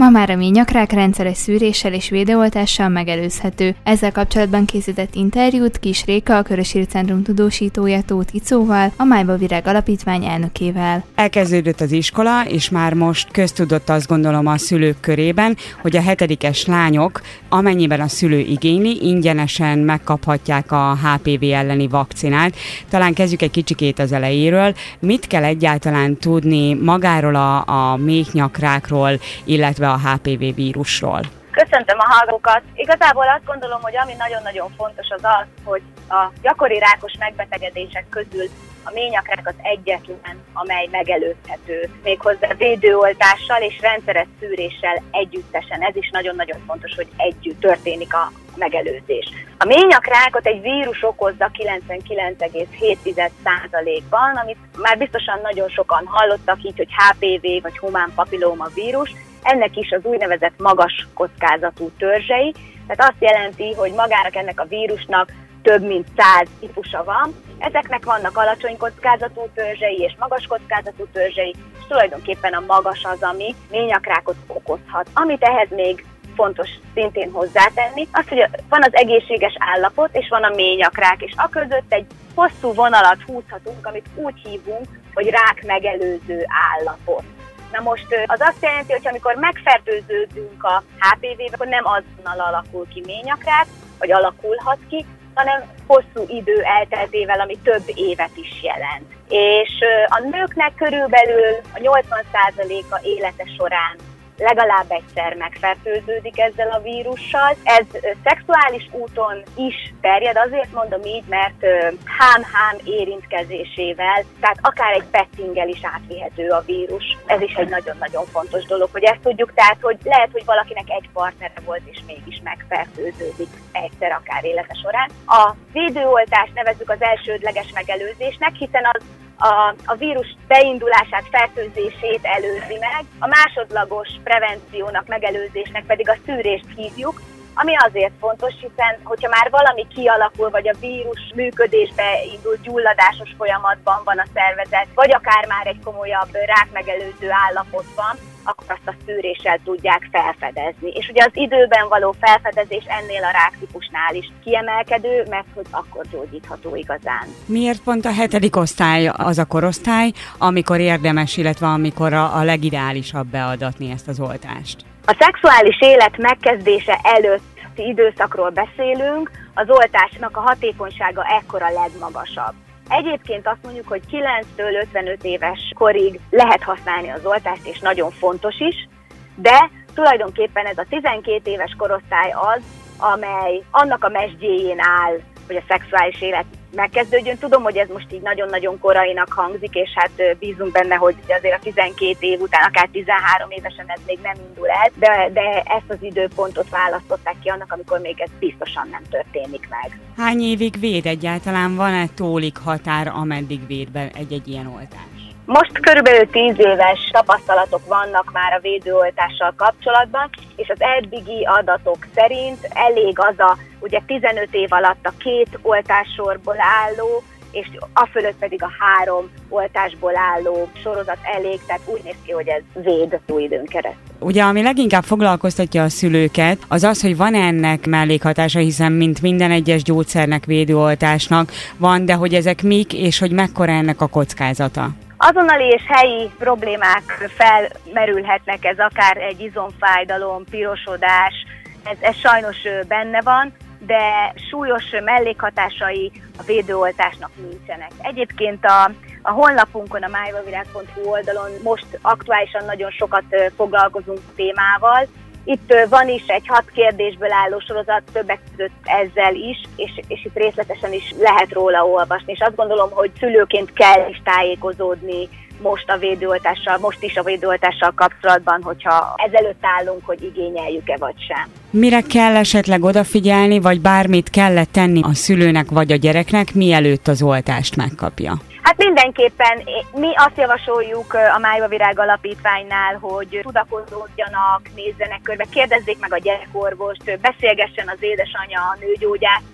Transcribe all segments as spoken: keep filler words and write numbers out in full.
Ma már a ményakrák rendszeres szűréssel és védőoltással megelőzhető. Ezzel kapcsolatban készített interjút Kis Réka, a Körösír Centrum tudósítója Tóth Icóval, a Májba Virág Alapítvány elnökével. Elkezdődött az iskola, és már most köztudott, azt gondolom, a szülők körében, hogy a hetedikes lányok, amennyiben a szülő igényli, ingyenesen megkaphatják a há pé vé elleni vakcinát. Talán kezdjük egy kicsikét az elejéről. Mit kell egyáltalán tudni magáról a, a méhnyakrákról, illetve a há pé vé vírusról? Köszöntöm a hallgatókat! Igazából azt gondolom, hogy ami nagyon-nagyon fontos az az, hogy a gyakori rákos megbetegedések közül a méhnyakrák az egyetlen, amely megelőzhető, méghozzá védőoltással és rendszeres szűréssel együttesen. Ez is nagyon-nagyon fontos, hogy együtt történik a megelőzés. A méhnyakrákot egy vírus okozza kilencvenkilenc egész hét százalékban, amit már biztosan nagyon sokan hallottak, így, hogy há pé vé vagy humán papillóma vírus. Ennek is az úgynevezett magas kockázatú törzsei, tehát azt jelenti, hogy magának ennek a vírusnak több mint száz típusa van. Ezeknek vannak alacsony kockázatú törzsei és magas kockázatú törzsei, és tulajdonképpen a magas az, ami méhnyakrákot okozhat. Amit ehhez még fontos szintén hozzátenni, az, hogy van az egészséges állapot, és van a méhnyakrák, és a között egy hosszú vonalat húzhatunk, amit úgy hívunk, hogy rák megelőző állapot. Na most az azt jelenti, hogy amikor megfertőződünk a há pé vé-vel, akkor nem azonnal alakul ki méhnyakrák, vagy alakulhat ki, hanem hosszú idő elteltével, ami több évet is jelent. És a nőknek körülbelül a nyolcvan százaléka élete során legalább egyszer megfertőződik ezzel a vírussal. Ez szexuális úton is terjed, azért mondom így, mert hám-hám érintkezésével, tehát akár egy pettinggel is átvihető a vírus. Ez is egy nagyon-nagyon fontos dolog, hogy ezt tudjuk, tehát hogy lehet, hogy valakinek egy partnere volt, és mégis megfertőződik egyszer akár élete során. A védőoltást nevezzük az elsődleges megelőzésnek, hiszen az A, a vírus beindulását, fertőzését előzi meg, a másodlagos prevenciónak, megelőzésnek pedig a szűrést hívjuk, ami azért fontos, hiszen hogyha már valami kialakul, vagy a vírus működésbe indul, gyulladásos folyamatban van a szervezet, vagy akár már egy komolyabb rákmegelőző állapotban, akkor azt a szűréssel tudják felfedezni. És ugye az időben való felfedezés ennél a ráktípusnál is kiemelkedő, mert hogy akkor gyógyítható igazán. Miért pont a hetedik osztály az a korosztály, amikor érdemes, illetve amikor a, a legideálisabb beadatni ezt az oltást? A szexuális élet megkezdése előtti időszakról beszélünk, az oltásnak a hatékonysága ekkor a legmagasabb. Egyébként azt mondjuk, hogy kilenctől ötvenöt éves korig lehet használni az oltást, és nagyon fontos is, de tulajdonképpen ez a tizenkét éves korosztály az, amely annak a mesdjéjén áll, hogy a szexuális élet megkezdődjön. Tudom, hogy ez most így nagyon-nagyon korainak hangzik, és hát bízunk benne, hogy azért a tizenkét év után, akár tizenhárom évesen ez még nem indul el, de, de ezt az időpontot választották ki annak, amikor még ez biztosan nem történik meg. Hány évig véd egyáltalán? Van-e tólik határ, ameddig véd be egy-egy ilyen oltás? Most körülbelül tíz éves tapasztalatok vannak már a védőoltással kapcsolatban, és az eddigi adatok szerint elég az a ugye tizenöt év alatt a két oltássorból álló, és a fölött pedig a három oltásból álló sorozat elég, tehát úgy néz ki, hogy ez véd jó időn keresztül. Ugye, ami leginkább foglalkoztatja a szülőket, az az, hogy van ennek mellékhatása, hiszen mint minden egyes gyógyszernek, védőoltásnak van, de hogy ezek mik, és hogy mekkora ennek a kockázata? Azonnali és helyi problémák felmerülhetnek, ez akár egy izomfájdalom, pirosodás, ez, ez sajnos benne van, de súlyos mellékhatásai a védőoltásnak nincsenek. Egyébként a, a honlapunkon, a májbavirág pont hu oldalon most aktuálisan nagyon sokat foglalkozunk témával. Itt van is egy hat kérdésből álló sorozat, többek között ezzel is, és, és itt részletesen is lehet róla olvasni, és azt gondolom, hogy szülőként kell is tájékozódni most a védőoltással, most is a védőoltással kapcsolatban, hogyha ezelőtt állunk, hogy igényeljük-e vagy sem. Mire kell esetleg odafigyelni, vagy bármit kellett tenni a szülőnek vagy a gyereknek, mielőtt az oltást megkapja? Hát mindenképpen mi azt javasoljuk a Májba Virág Alapítványnál, hogy tudakozódjanak, nézzenek körbe, kérdezzék meg a gyerekorvost, beszélgessen az édesanyja a nőgyógyásszal,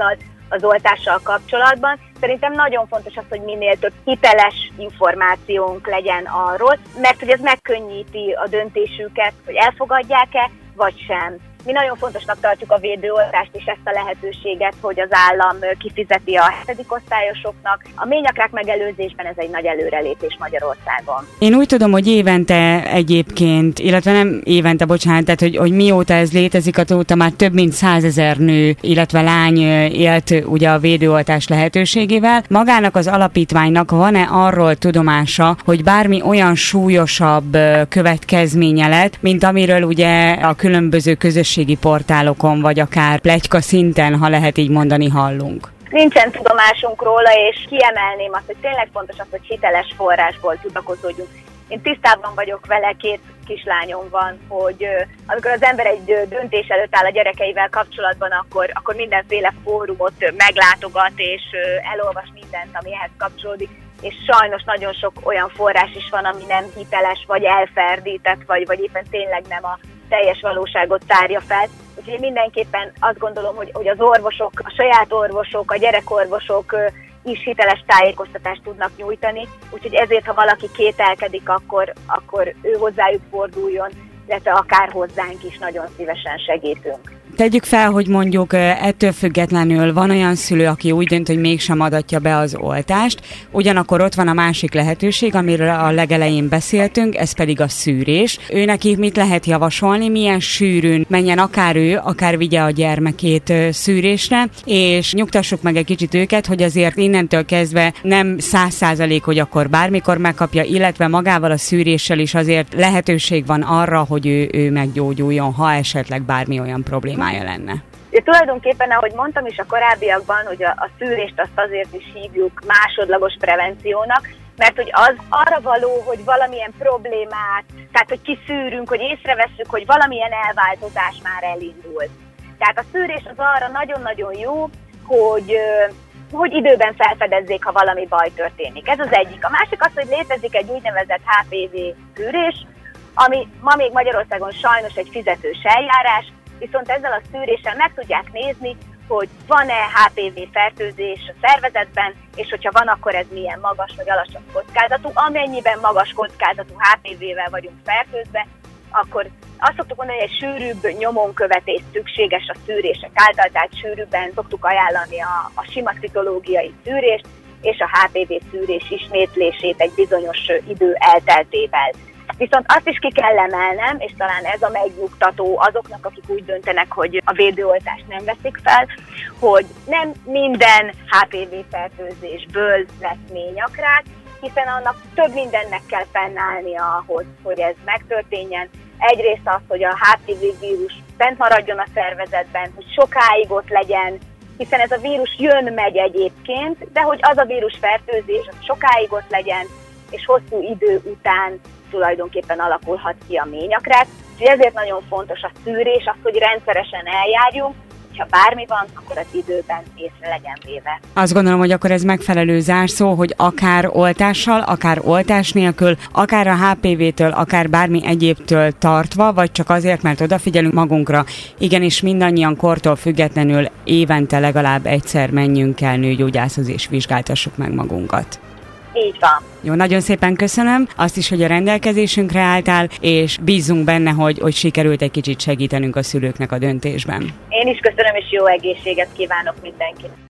az oltással kapcsolatban. Szerintem nagyon fontos az, hogy minél több hiteles információnk legyen arról, mert hogy ez megkönnyíti a döntésüket, hogy elfogadják-e, vagy sem. Mi nagyon fontosnak tartjuk a védőoltást és ezt a lehetőséget, hogy az állam kifizeti a hetedik osztályosoknak. A ményakrák megelőzésben ez egy nagy előrelépés Magyarországon. Én úgy tudom, hogy évente egyébként, illetve nem évente, bocsánat, tehát hogy, hogy mióta ez létezik, azóta már több mint százezer nő, illetve lány élt ugye a védőoltás lehetőségével. Magának az alapítványnak van-e arról tudomása, hogy bármi olyan súlyosabb következménye lett, mint amiről ugye a különböző közösségi portálokon, vagy akár pletyka szinten, ha lehet így mondani, hallunk? Nincsen tudomásunk róla, és kiemelném azt, hogy tényleg fontos az, hogy hiteles forrásból tudakozódjunk. Én tisztában vagyok vele, két kislányom van, hogy amikor az ember egy döntés előtt áll a gyerekeivel kapcsolatban, akkor, akkor mindenféle fórumot meglátogat, és elolvas mindent, ami ehhez kapcsolódik, és sajnos nagyon sok olyan forrás is van, ami nem hiteles, vagy elferdített, vagy, vagy éppen tényleg nem a teljes valóságot tárja fel. Úgyhogy mindenképpen azt gondolom, hogy, hogy az orvosok, a saját orvosok, a gyerekorvosok is hiteles tájékoztatást tudnak nyújtani. Úgyhogy ezért, ha valaki kételkedik, akkor, akkor ő hozzájuk forduljon, illetve akár hozzánk is nagyon szívesen segítünk. Tegyük fel, hogy mondjuk ettől függetlenül van olyan szülő, aki úgy dönt, hogy mégsem adatja be az oltást, ugyanakkor ott van a másik lehetőség, amiről a legelején beszéltünk, ez pedig a szűrés. Ő neki mit lehet javasolni, milyen sűrűn menjen akár ő, akár vigye a gyermekét szűrésre, és nyugtassuk meg egy kicsit őket, hogy azért innentől kezdve nem száz százalék, hogy akkor bármikor megkapja, illetve magával a szűréssel is azért lehetőség van arra, hogy ő, ő meggyógyuljon, ha esetleg bármi olyan problémája lenne. De tulajdonképpen, ahogy mondtam is a korábbiakban, hogy a, a szűrést azt azért is hívjuk másodlagos prevenciónak, mert hogy az arra való, hogy valamilyen problémát, tehát hogy kiszűrünk, hogy észrevesszük, hogy valamilyen elváltozás már elindult. Tehát a szűrés az arra nagyon-nagyon jó, hogy, hogy időben felfedezzék, ha valami baj történik. Ez az egyik. A másik az, hogy létezik egy úgynevezett há pé vé szűrés, ami ma még Magyarországon sajnos egy fizetős eljárás, viszont ezzel a szűréssel meg tudják nézni, hogy van-e há pé vé fertőzés a szervezetben, és hogyha van, akkor ez milyen magas vagy alacsony kockázatú. Amennyiben magas kockázatú há pé vével vagyunk fertőzve, akkor azt szoktuk mondani, hogy egy sűrűbb nyomonkövetés szükséges a szűrések által, tehát sűrűbben szoktuk ajánlani a, a sima citológiai szűrést, és a há pé vé szűrés ismétlését egy bizonyos idő elteltével. Viszont azt is ki kell emelnem, és talán ez a megnyugtató azoknak, akik úgy döntenek, hogy a védőoltást nem veszik fel, hogy nem minden há pé vé fertőzésből lesz ményakrák, hiszen annak több mindennek kell fennállnia ahhoz, hogy ez megtörténjen. Egyrészt az, hogy a há pé vé vírus bent maradjon a szervezetben, hogy sokáig ott legyen, hiszen ez a vírus jön-megy egyébként, de hogy az a vírusfertőzés az sokáig ott legyen, és hosszú idő után tulajdonképpen alakulhat ki a ményakrák. Úgyhogy ezért nagyon fontos a szűrés, az, hogy rendszeresen eljárjunk, hogyha bármi van, akkor az időben észre legyen véve. Azt gondolom, hogy akkor ez megfelelő zárszó, hogy akár oltással, akár oltás nélkül, akár a há pé vétől, akár bármi egyébtől tartva, vagy csak azért, mert odafigyelünk magunkra, igenis mindannyian kortól függetlenül évente legalább egyszer menjünk el nőgyógyászhoz és vizsgáltassuk meg magunkat. Így van. Jó, nagyon szépen köszönöm azt is, hogy a rendelkezésünkre álltál, és bízzunk benne, hogy, hogy sikerült egy kicsit segítenünk a szülőknek a döntésben. Én is köszönöm, és jó egészséget kívánok mindenkinek.